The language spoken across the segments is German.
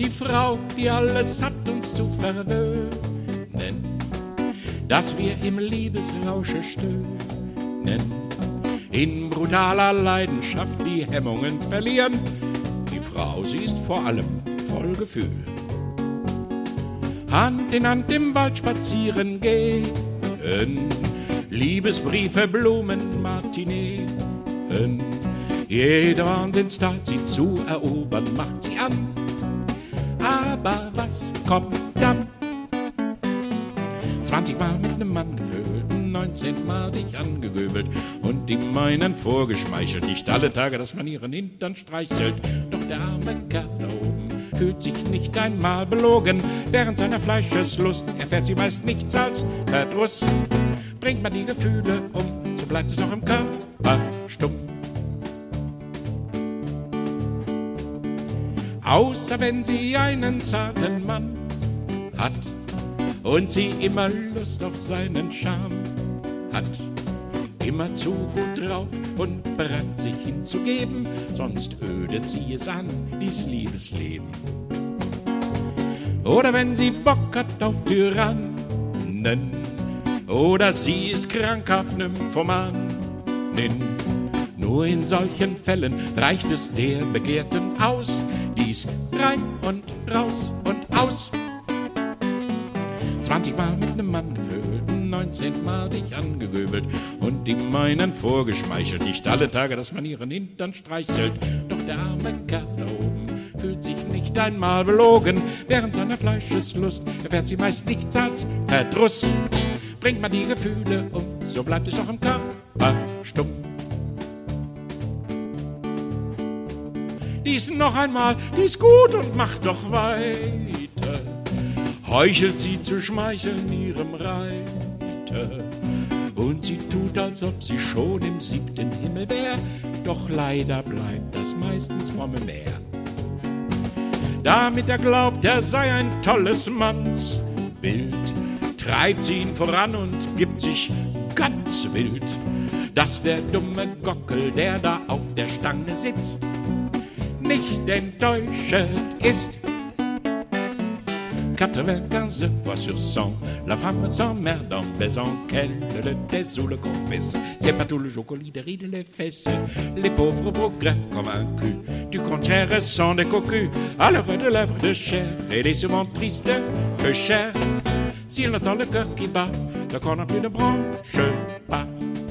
die Frau, die alles hat, uns zu verwöhnen, dass wir im Liebesrausche stöhnen, in brutaler Leidenschaft die Hemmungen verlieren. Die Frau, sie ist vor allem voll Gefühl. Hand in Hand im Wald spazieren gehen, Liebesbriefe, Blumen, Matineen. Jeder Wahnsinnstat, sie zu erobern, macht sie an. Aber was kommt dann? 20-mal mit nem Mann gevögelt, 19-mal sich angegöbelt und ihm einen vorgeschmeichelt. Nicht alle Tage, dass man ihren Hintern streichelt. Doch der arme Kerl da oben fühlt sich nicht einmal belogen. Während seiner Fleischeslust erfährt sie meist nichts als Verdruss. Bringt man die Gefühle um, so bleibt es auch im Körper stumm. Außer wenn sie einen zarten Mann hat und sie immer Lust auf seinen Charme hat. Immer zu gut drauf und bereit sich hinzugeben, sonst ödet sie es an, dies Liebesleben. Oder wenn sie Bock hat auf Tyrannen, oder sie ist krankhaft Nymphomanin. Nur in solchen Fällen reicht es der Begehrten aus, dies rein und raus und aus. 20-mal mit nem Mann gevögelt, 19-mal sich angegöbelt und ihm einen vorgeschmeichelt. Nicht alle Tage, dass man ihren Hintern streichelt. Doch der arme Kerl da oben fühlt sich nicht einmal belogen. Während seiner Fleischeslust erfährt sie meist nichts als Verdruss. Bringt man die Gefühle um, so bleibt es auch im Körper stumm. Dies noch einmal, dies gut und macht doch weiter. Heuchelt sie zu schmeicheln ihrem Reiter. Und sie tut, als ob sie schon im 7. Himmel wär. Doch leider bleibt das meistens fromme Meer. Damit er glaubt, er sei ein tolles Mannsbild, treibt sie ihn voran und gibt sich ganz wild, dass der dumme Gockel, der da auf der Stange sitzt, nicht enttäuscht ist. 95 fois sur 100, la femme s'emmerde en baisant, qu'elle le taise ou le confesse. C'est pas tout le jour qu'on lit des rides les fesses. Les pauvres progrès convaincus du contraire sont des cocus, à l'heure de lèvres de chair, et les souvent tristes que cher. S'il entend le cœur qui bat, le corps non plus ne branche pas.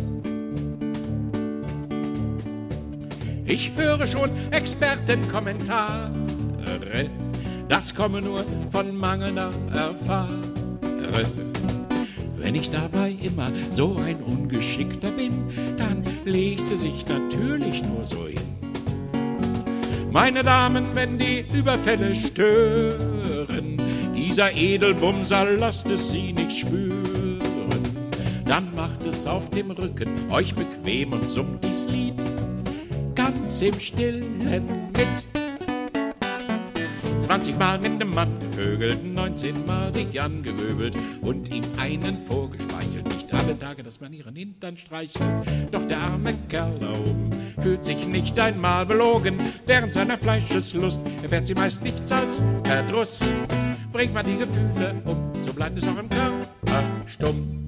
Ich höre schon Expertenkommentare, das komme nur von mangelnder Erfahrung. Wenn ich dabei immer so ein Ungeschickter bin, dann legt sie sich natürlich nur so hin. Meine Damen, wenn die Überfälle stören, dieser Edelbumser lasst es sie nicht spüren, dann macht es auf dem Rücken euch bequem und summt dies Lied ganz im Stillen mit. 20-mal mit nem Mann gevögelt, 19-mal sich angegöbelt und ihm einen vorgeschmeichelt. Nicht alle Tage, dass man ihren Hintern streichelt. Doch der arme Kerl da oben fühlt sich nicht einmal belogen. Während seiner Fleischeslust erfährt sie meist nichts als Verdruss. Bringt man die Gefühle um, so bleibt es auch im Körper stumm.